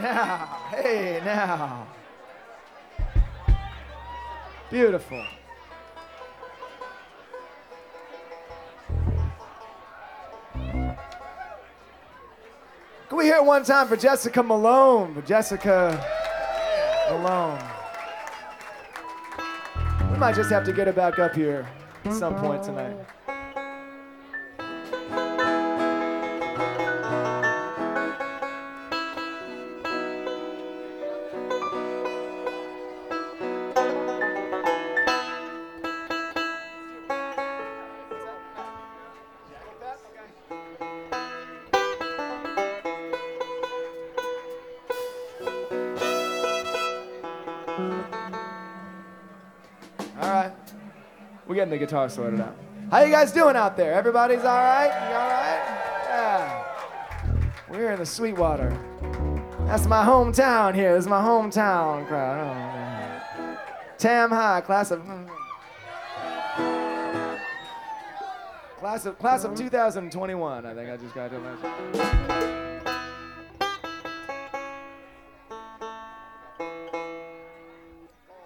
now. Hey, now. Beautiful. Can we hear it one time for Jessica Malone? For Jessica Malone. We might just have to get her back up here at some point tonight. All right. We're getting the guitar sorted out. How you guys doing out there? Everybody's all right? You all right? Yeah. We're here in the Sweetwater. That's my hometown here. This is my hometown crowd. Oh, man. Tam High, class of 2021. I think I just got to mention.